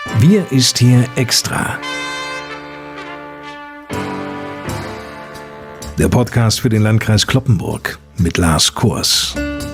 Wir ist hier extra. Der Podcast für den Landkreis Cloppenburg mit Lars Kurs.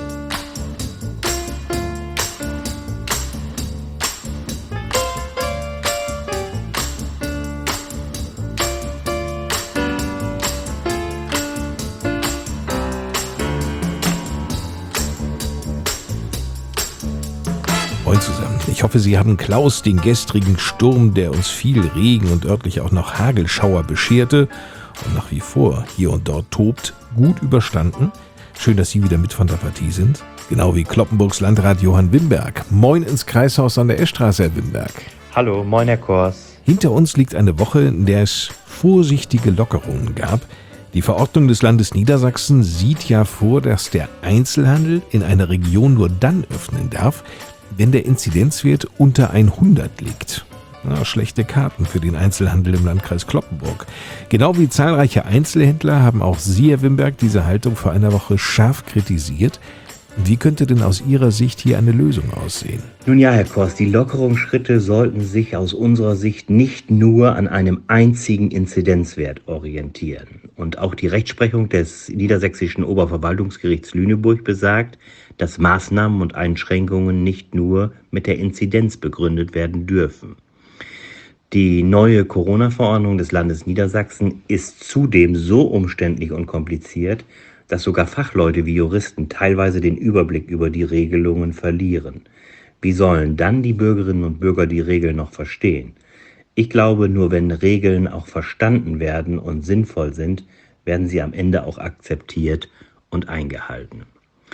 Moin zusammen. Ich hoffe, Sie haben Klaus, den gestrigen Sturm, der uns viel Regen und örtlich auch noch Hagelschauer bescherte und nach wie vor hier und dort tobt, gut überstanden. Schön, dass Sie wieder mit von der Partie sind. Genau wie Cloppenburgs Landrat Johann Wimberg. Moin ins Kreishaus an der Eschstraße, Herr Wimberg. Hallo, moin Herr Kors. Hinter uns liegt eine Woche, in der es vorsichtige Lockerungen gab. Die Verordnung des Landes Niedersachsen sieht ja vor, dass der Einzelhandel in einer Region nur dann öffnen darf, wenn der Inzidenzwert unter 100 liegt. Schlechte Karten für den Einzelhandel im Landkreis Cloppenburg. Genau wie zahlreiche Einzelhändler haben auch Sie, Herr Wimberg, diese Haltung vor einer Woche scharf kritisiert. Wie könnte denn aus Ihrer Sicht hier eine Lösung aussehen? Nun ja, Herr Kors, die Lockerungsschritte sollten sich aus unserer Sicht nicht nur an einem einzigen Inzidenzwert orientieren. Und auch die Rechtsprechung des Niedersächsischen Oberverwaltungsgerichts Lüneburg besagt, dass Maßnahmen und Einschränkungen nicht nur mit der Inzidenz begründet werden dürfen. Die neue Corona-Verordnung des Landes Niedersachsen ist zudem so umständlich und kompliziert, dass sogar Fachleute wie Juristen teilweise den Überblick über die Regelungen verlieren. Wie sollen dann die Bürgerinnen und Bürger die Regeln noch verstehen? Ich glaube, nur wenn Regeln auch verstanden werden und sinnvoll sind, werden sie am Ende auch akzeptiert und eingehalten.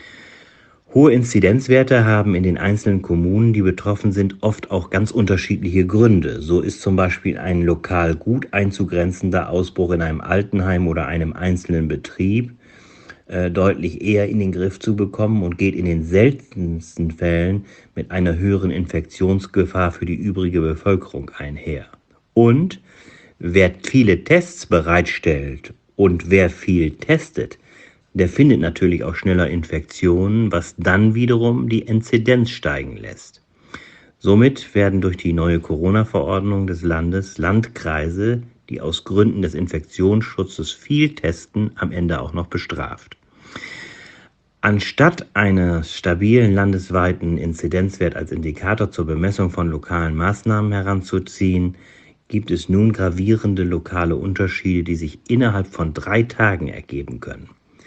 Hohe Inzidenzwerte haben in den einzelnen Kommunen, die betroffen sind, oft auch ganz unterschiedliche Gründe. So ist zum Beispiel ein lokal gut einzugrenzender Ausbruch in einem Altenheim oder einem einzelnen Betrieb deutlich eher in den Griff zu bekommen und geht in den seltensten Fällen mit einer höheren Infektionsgefahr für die übrige Bevölkerung einher. Und wer viele Tests bereitstellt und wer viel testet, der findet natürlich auch schneller Infektionen, was dann wiederum die Inzidenz steigen lässt. Somit werden durch die neue Corona-Verordnung des Landes Landkreise, die aus Gründen des Infektionsschutzes viel testen, am Ende auch noch bestraft. Anstatt eines stabilen landesweiten Inzidenzwert als Indikator zur Bemessung von lokalen Maßnahmen heranzuziehen, gibt es nun gravierende lokale Unterschiede, die sich innerhalb von 3 Tagen ergeben können.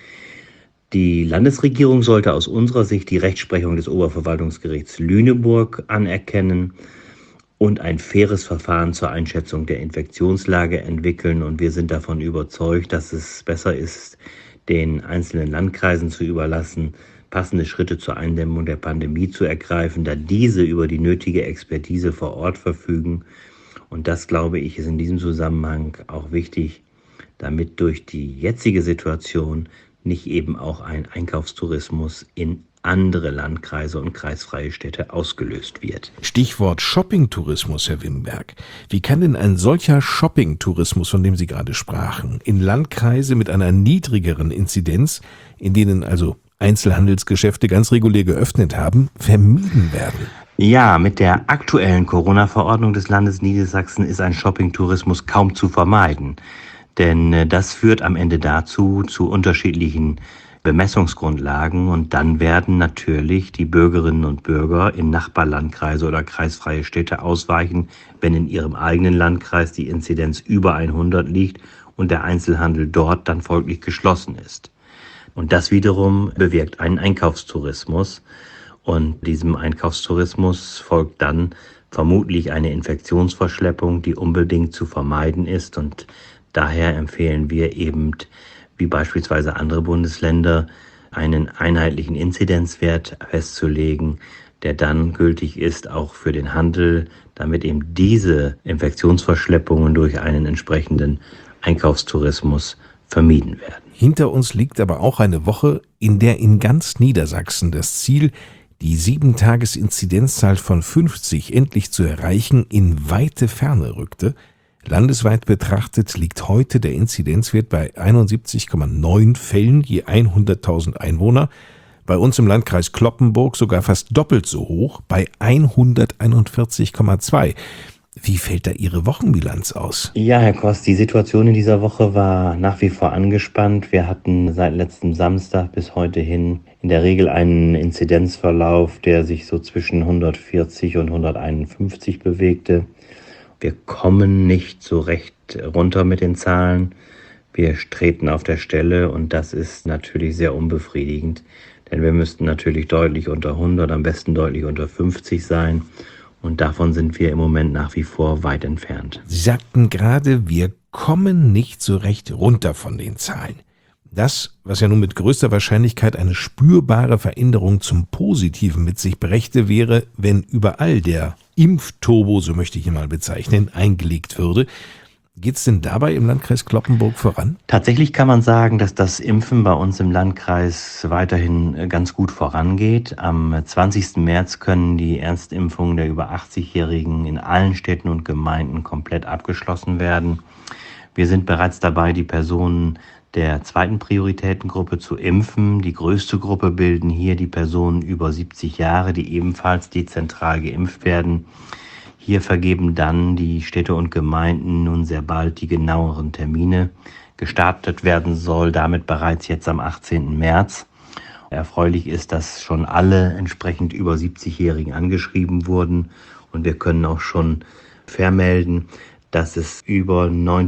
Die Landesregierung sollte aus unserer Sicht die Rechtsprechung des Oberverwaltungsgerichts Lüneburg anerkennen und ein faires Verfahren zur Einschätzung der Infektionslage entwickeln. Und wir sind davon überzeugt, dass es besser ist, den einzelnen Landkreisen zu überlassen, passende Schritte zur Eindämmung der Pandemie zu ergreifen, da diese über die nötige Expertise vor Ort verfügen. Und das, glaube ich, ist in diesem Zusammenhang auch wichtig, damit durch die jetzige Situation nicht eben auch ein Einkaufstourismus in andere Landkreise und kreisfreie Städte ausgelöst wird. Stichwort Shopping-Tourismus, Herr Wimberg. Wie kann denn ein solcher Shopping-Tourismus, von dem Sie gerade sprachen, in Landkreise mit einer niedrigeren Inzidenz, in denen also Einzelhandelsgeschäfte ganz regulär geöffnet haben, vermieden werden? Ja, mit der aktuellen Corona-Verordnung des Landes Niedersachsen ist ein Shopping-Tourismus kaum zu vermeiden. Denn das führt am Ende dazu, zu unterschiedlichen Bemessungsgrundlagen, und dann werden natürlich die Bürgerinnen und Bürger in Nachbarlandkreise oder kreisfreie Städte ausweichen, wenn in ihrem eigenen Landkreis die Inzidenz über 100 liegt und der Einzelhandel dort dann folglich geschlossen ist. Und das wiederum bewirkt einen Einkaufstourismus, und diesem Einkaufstourismus folgt dann vermutlich eine Infektionsverschleppung, die unbedingt zu vermeiden ist, und daher empfehlen wir eben, wie beispielsweise andere Bundesländer, einen einheitlichen Inzidenzwert festzulegen, der dann gültig ist auch für den Handel, damit eben diese Infektionsverschleppungen durch einen entsprechenden Einkaufstourismus vermieden werden. Hinter uns liegt aber auch eine Woche, in der in ganz Niedersachsen das Ziel, die 7-Tages-Inzidenzzahl von 50 endlich zu erreichen, in weite Ferne rückte. Landesweit betrachtet liegt heute der Inzidenzwert bei 71,9 Fällen je 100.000 Einwohner, Bei uns im Landkreis Cloppenburg sogar fast doppelt so hoch, bei 141,2. Wie fällt da Ihre Wochenbilanz aus? Ja, Herr Kost, die Situation in dieser Woche war nach wie vor angespannt. Wir hatten seit letztem Samstag bis heute hin in der Regel einen Inzidenzverlauf, der sich so zwischen 140 und 151 bewegte. Wir kommen nicht so recht runter mit den Zahlen. Wir treten auf der Stelle und das ist natürlich sehr unbefriedigend, denn wir müssten natürlich deutlich unter 100, am besten deutlich unter 50 sein. Und davon sind wir im Moment nach wie vor weit entfernt. Sie sagten gerade, wir kommen nicht so recht runter von den Zahlen. Das, was ja nun mit größter Wahrscheinlichkeit eine spürbare Veränderung zum Positiven mit sich brächte, wäre, wenn überall der Impfturbo, so möchte ich ihn mal bezeichnen, eingelegt würde. Geht es denn dabei im Landkreis Cloppenburg voran? Tatsächlich kann man sagen, dass das Impfen bei uns im Landkreis weiterhin ganz gut vorangeht. Am 20. März können die Erstimpfungen der über 80-Jährigen in allen Städten und Gemeinden komplett abgeschlossen werden. Wir sind bereits dabei, die Personen der zweiten Prioritätengruppe zu impfen. Die größte Gruppe bilden hier die Personen über 70 Jahre, die ebenfalls dezentral geimpft werden. Hier vergeben dann die Städte und Gemeinden nun sehr bald die genaueren Termine. Gestartet werden soll damit bereits jetzt am 18. März. Erfreulich ist, dass schon alle entsprechend über 70-Jährigen angeschrieben wurden und wir können auch schon vermelden, dass es über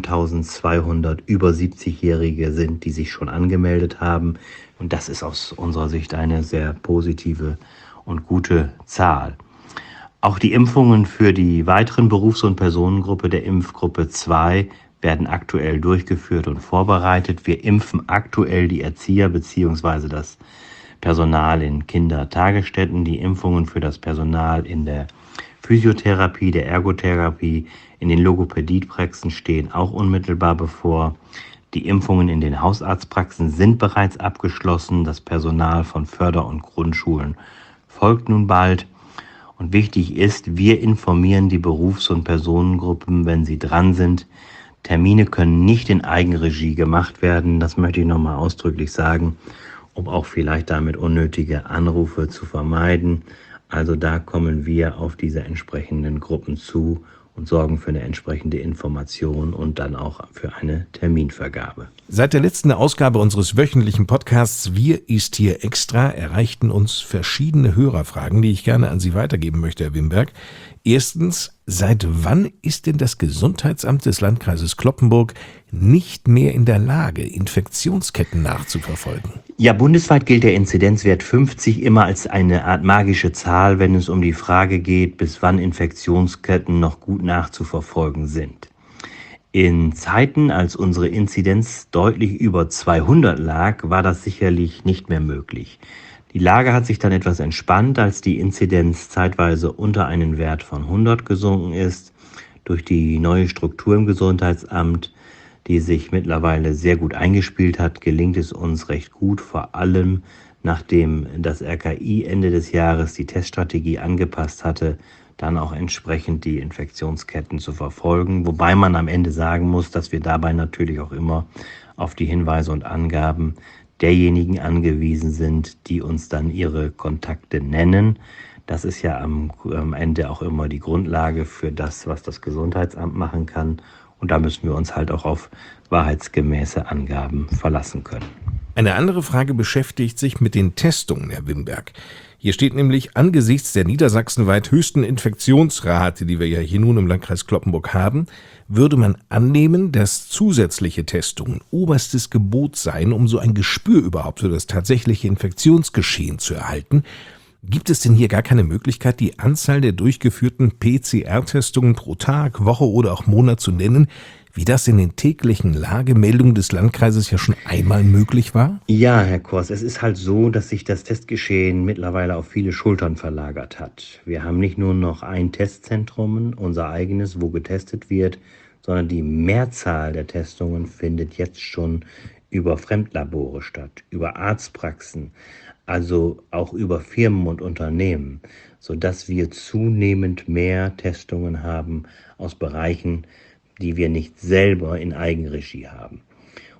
9.200 über 70-Jährige sind, die sich schon angemeldet haben. Und das ist aus unserer Sicht eine sehr positive und gute Zahl. Auch die Impfungen für die weiteren Berufs- und Personengruppe der Impfgruppe 2 werden aktuell durchgeführt und vorbereitet. Wir impfen aktuell die Erzieher bzw. das Personal in Kindertagesstätten, die Impfungen für das Personal in der Physiotherapie, der Ergotherapie, in den Logopädiepraxen stehen auch unmittelbar bevor. Die Impfungen in den Hausarztpraxen sind bereits abgeschlossen. Das Personal von Förder- und Grundschulen folgt nun bald. Und wichtig ist, wir informieren die Berufs- und Personengruppen, wenn sie dran sind. Termine können nicht in Eigenregie gemacht werden, das möchte ich nochmal ausdrücklich sagen, um auch vielleicht damit unnötige Anrufe zu vermeiden. Also da kommen wir auf diese entsprechenden Gruppen zu und sorgen für eine entsprechende Information und dann auch für eine Terminvergabe. Seit der letzten Ausgabe unseres wöchentlichen Podcasts Wir ist hier extra erreichten uns verschiedene Hörerfragen, die ich gerne an Sie weitergeben möchte, Herr Wimberg. Erstens, seit wann ist denn das Gesundheitsamt des Landkreises Cloppenburg nicht mehr in der Lage, Infektionsketten nachzuverfolgen? Ja, bundesweit gilt der Inzidenzwert 50 immer als eine Art magische Zahl, wenn es um die Frage geht, bis wann Infektionsketten noch gut nachzuverfolgen sind. In Zeiten, als unsere Inzidenz deutlich über 200 lag, war das sicherlich nicht mehr möglich. Die Lage hat sich dann etwas entspannt, als die Inzidenz zeitweise unter einen Wert von 100 gesunken ist. Durch die neue Struktur im Gesundheitsamt, die sich mittlerweile sehr gut eingespielt hat, gelingt es uns recht gut, vor allem nachdem das RKI Ende des Jahres die Teststrategie angepasst hatte, dann auch entsprechend die Infektionsketten zu verfolgen. Wobei man am Ende sagen muss, dass wir dabei natürlich auch immer auf die Hinweise und Angaben derjenigen angewiesen sind, die uns dann ihre Kontakte nennen. Das ist ja am Ende auch immer die Grundlage für das, was das Gesundheitsamt machen kann. Und da müssen wir uns halt auch auf wahrheitsgemäße Angaben verlassen können. Eine andere Frage beschäftigt sich mit den Testungen, Herr Wimberg. Hier steht nämlich, angesichts der niedersachsenweit höchsten Infektionsrate, die wir ja hier nun im Landkreis Cloppenburg haben, würde man annehmen, dass zusätzliche Testungen oberstes Gebot seien, um so ein Gespür überhaupt für das tatsächliche Infektionsgeschehen zu erhalten. Gibt es denn hier gar keine Möglichkeit, die Anzahl der durchgeführten PCR-Testungen pro Tag, Woche oder auch Monat zu nennen, wie das in den täglichen Lagemeldungen des Landkreises ja schon einmal möglich war? Ja, Herr Kors, es ist halt so, dass sich das Testgeschehen mittlerweile auf viele Schultern verlagert hat. Wir haben nicht nur noch ein Testzentrum, unser eigenes, wo getestet wird, sondern die Mehrzahl der Testungen findet jetzt schon über Fremdlabore statt, über Arztpraxen, also auch über Firmen und Unternehmen, sodass wir zunehmend mehr Testungen haben aus Bereichen, die wir nicht selber in Eigenregie haben.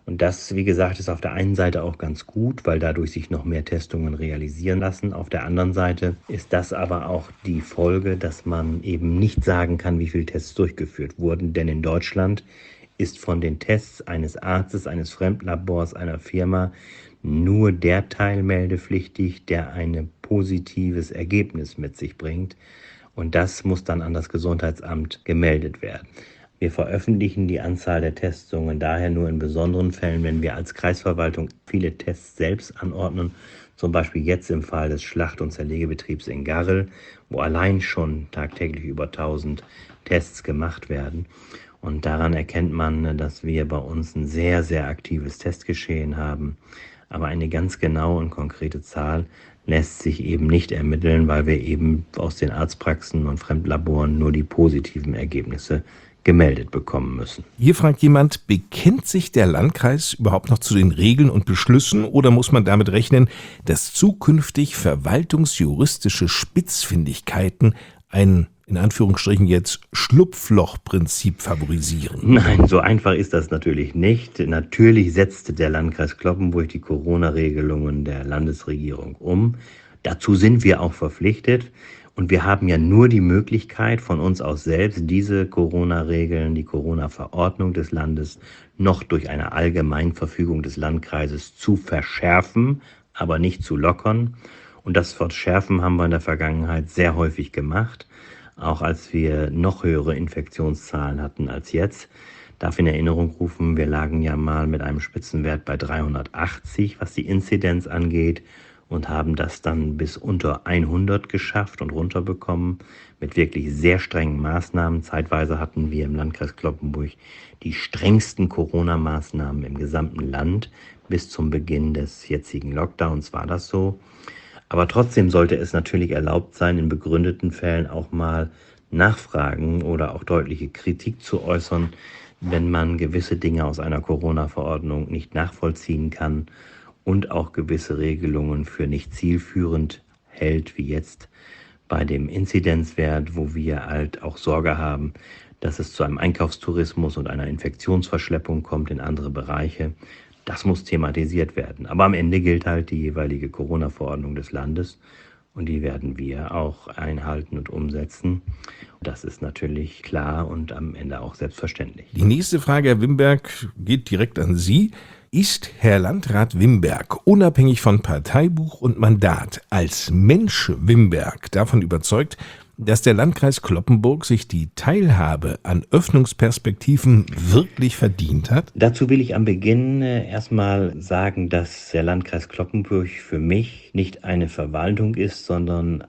Und das, wie gesagt, ist auf der einen Seite auch ganz gut, weil dadurch sich noch mehr Testungen realisieren lassen. Auf der anderen Seite ist das aber auch die Folge, dass man eben nicht sagen kann, wie viele Tests durchgeführt wurden. Denn in Deutschland ist von den Tests eines Arztes, eines Fremdlabors, einer Firma nur der Teil meldepflichtig, der ein positives Ergebnis mit sich bringt. Und das muss dann an das Gesundheitsamt gemeldet werden. Wir veröffentlichen die Anzahl der Testungen daher nur in besonderen Fällen, wenn wir als Kreisverwaltung viele Tests selbst anordnen. Zum Beispiel jetzt im Fall des Schlacht- und Zerlegebetriebs in Garrel, wo allein schon tagtäglich über 1000 Tests gemacht werden. Und daran erkennt man, dass wir bei uns ein sehr, sehr aktives Testgeschehen haben. Aber eine ganz genaue und konkrete Zahl lässt sich eben nicht ermitteln, weil wir eben aus den Arztpraxen und Fremdlaboren nur die positiven Ergebnisse gemeldet bekommen müssen. Hier fragt jemand, bekennt sich der Landkreis überhaupt noch zu den Regeln und Beschlüssen oder muss man damit rechnen, dass zukünftig verwaltungsjuristische Spitzfindigkeiten ein, in Anführungsstrichen jetzt, Schlupflochprinzip favorisieren? Nein, so einfach ist das natürlich nicht. Natürlich setzte der Landkreis Cloppenburg die Corona-Regelungen der Landesregierung um. Dazu sind wir auch verpflichtet. Und wir haben ja nur die Möglichkeit von uns aus selbst, diese Corona-Regeln, die Corona-Verordnung des Landes noch durch eine Allgemeinverfügung des Landkreises zu verschärfen, aber nicht zu lockern. Und das Verschärfen haben wir in der Vergangenheit sehr häufig gemacht, auch als wir noch höhere Infektionszahlen hatten als jetzt. Darf in Erinnerung rufen, wir lagen ja mal mit einem Spitzenwert bei 380, was die Inzidenz angeht, und haben das dann bis unter 100 geschafft und runterbekommen mit wirklich sehr strengen Maßnahmen. Zeitweise hatten wir im Landkreis Cloppenburg die strengsten Corona-Maßnahmen im gesamten Land. Bis zum Beginn des jetzigen Lockdowns war das so. Aber trotzdem sollte es natürlich erlaubt sein, in begründeten Fällen auch mal nachfragen oder auch deutliche Kritik zu äußern, wenn man gewisse Dinge aus einer Corona-Verordnung nicht nachvollziehen kann und auch gewisse Regelungen für nicht zielführend hält, wie jetzt bei dem Inzidenzwert, wo wir halt auch Sorge haben, dass es zu einem Einkaufstourismus und einer Infektionsverschleppung kommt in andere Bereiche. Das muss thematisiert werden. Aber am Ende gilt halt die jeweilige Corona-Verordnung des Landes und die werden wir auch einhalten und umsetzen. Das ist natürlich klar und am Ende auch selbstverständlich. Die nächste Frage, Herr Wimberg, geht direkt an Sie. Ist Herr Landrat Wimberg unabhängig von Parteibuch und Mandat als Mensch Wimberg davon überzeugt, dass der Landkreis Cloppenburg sich die Teilhabe an Öffnungsperspektiven wirklich verdient hat? Dazu will ich am Beginn erstmal sagen, dass der Landkreis Cloppenburg für mich nicht eine Verwaltung ist, sondern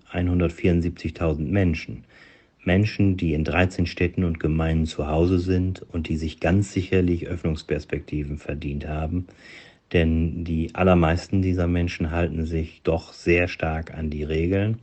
174.000 Menschen. Menschen, die in 13 Städten und Gemeinden zu Hause sind und die sich ganz sicherlich Öffnungsperspektiven verdient haben. Denn die allermeisten dieser Menschen halten sich doch sehr stark an die Regeln.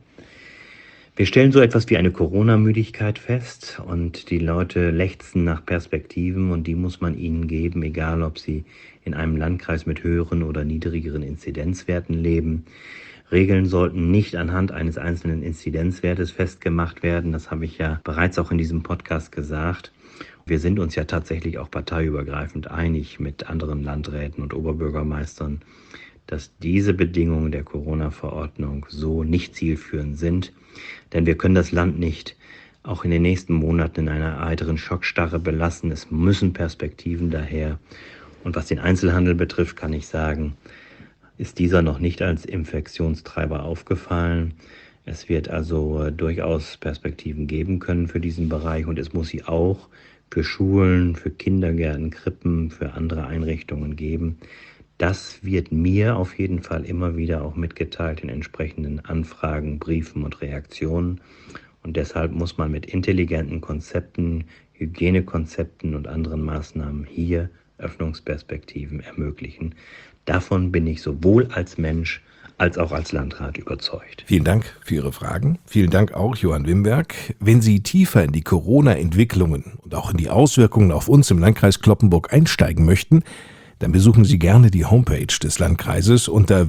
Wir stellen so etwas wie eine Corona-Müdigkeit fest und die Leute lechzen nach Perspektiven und die muss man ihnen geben, egal ob sie in einem Landkreis mit höheren oder niedrigeren Inzidenzwerten leben. Regeln sollten nicht anhand eines einzelnen Inzidenzwertes festgemacht werden. Das habe ich ja bereits auch in diesem Podcast gesagt. Wir sind uns ja tatsächlich auch parteiübergreifend einig mit anderen Landräten und Oberbürgermeistern, dass diese Bedingungen der Corona-Verordnung so nicht zielführend sind. Denn wir können das Land nicht auch in den nächsten Monaten in einer weiteren Schockstarre belassen. Es müssen Perspektiven daher. Und was den Einzelhandel betrifft, kann ich sagen, ist dieser noch nicht als Infektionstreiber aufgefallen. Es wird also durchaus Perspektiven geben können für diesen Bereich und es muss sie auch für Schulen, für Kindergärten, Krippen, für andere Einrichtungen geben. Das wird mir auf jeden Fall immer wieder auch mitgeteilt in entsprechenden Anfragen, Briefen und Reaktionen. Und deshalb muss man mit intelligenten Konzepten, Hygienekonzepten und anderen Maßnahmen hier Öffnungsperspektiven ermöglichen. Davon bin ich sowohl als Mensch als auch als Landrat überzeugt. Vielen Dank für Ihre Fragen. Vielen Dank auch, Johann Wimberg. Wenn Sie tiefer in die Corona-Entwicklungen und auch in die Auswirkungen auf uns im Landkreis Cloppenburg einsteigen möchten, dann besuchen Sie gerne die Homepage des Landkreises unter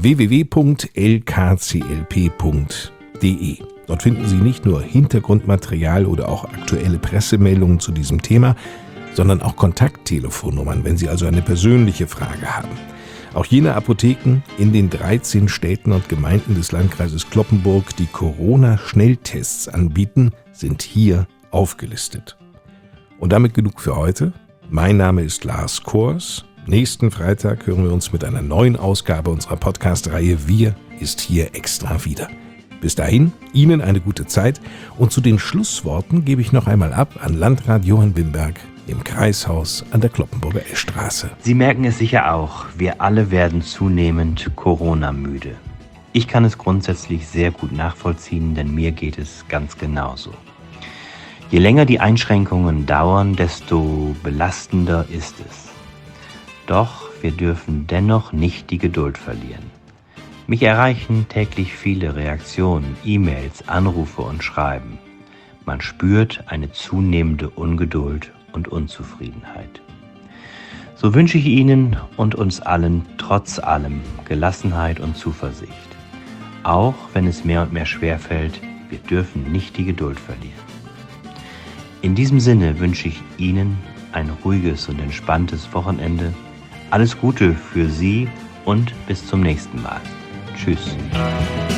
www.lkclp.de. Dort finden Sie nicht nur Hintergrundmaterial oder auch aktuelle Pressemeldungen zu diesem Thema, sondern auch Kontakttelefonnummern, wenn Sie also eine persönliche Frage haben. Auch jene Apotheken in den 13 Städten und Gemeinden des Landkreises Cloppenburg, die Corona-Schnelltests anbieten, sind hier aufgelistet. Und damit genug für heute. Mein Name ist Lars Kors. Nächsten Freitag hören wir uns mit einer neuen Ausgabe unserer Podcast-Reihe Wir ist hier extra wieder. Bis dahin, Ihnen eine gute Zeit und zu den Schlussworten gebe ich noch einmal ab an Landrat Johann Wimberg im Kreishaus an der Cloppenburger Eschstraße. Sie merken es sicher auch, wir alle werden zunehmend Corona-müde. Ich kann es grundsätzlich sehr gut nachvollziehen, denn mir geht es ganz genauso. Je länger die Einschränkungen dauern, desto belastender ist es. Doch wir dürfen dennoch nicht die Geduld verlieren. Mich erreichen täglich viele Reaktionen, E-Mails, Anrufe und Schreiben. Man spürt eine zunehmende Ungeduld und Unzufriedenheit. So wünsche ich Ihnen und uns allen trotz allem Gelassenheit und Zuversicht. Auch wenn es mehr und mehr schwerfällt, wir dürfen nicht die Geduld verlieren. In diesem Sinne wünsche ich Ihnen ein ruhiges und entspanntes Wochenende. Alles Gute für Sie und bis zum nächsten Mal. Tschüss.